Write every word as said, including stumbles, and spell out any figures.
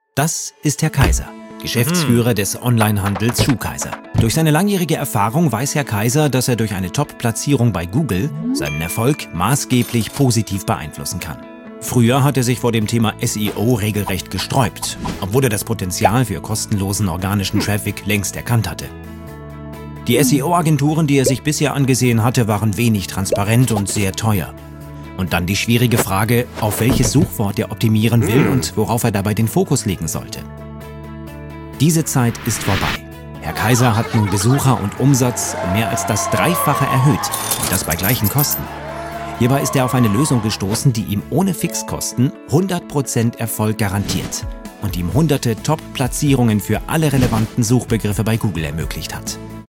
Das ist Herr Kaiser, Geschäftsführer des Onlinehandels Schuhkaiser. Durch seine langjährige Erfahrung weiß Herr Kaiser, dass er durch eine Top-Platzierung bei Google seinen Erfolg maßgeblich positiv beeinflussen kann. Früher hat er sich vor dem Thema S E O regelrecht gesträubt, obwohl er das Potenzial für kostenlosen organischen Traffic längst erkannt hatte. Die S E O-Agenturen, die er sich bisher angesehen hatte, waren wenig transparent und sehr teuer. Und dann die schwierige Frage, auf welches Suchwort er optimieren will und worauf er dabei den Fokus legen sollte. Diese Zeit ist vorbei. Herr Kaiser hat nun Besucher und Umsatz um mehr als das Dreifache erhöht, und das bei gleichen Kosten. Hierbei ist er auf eine Lösung gestoßen, die ihm ohne Fixkosten hundert Prozent Erfolg garantiert und ihm hunderte Top-Platzierungen für alle relevanten Suchbegriffe bei Google ermöglicht hat.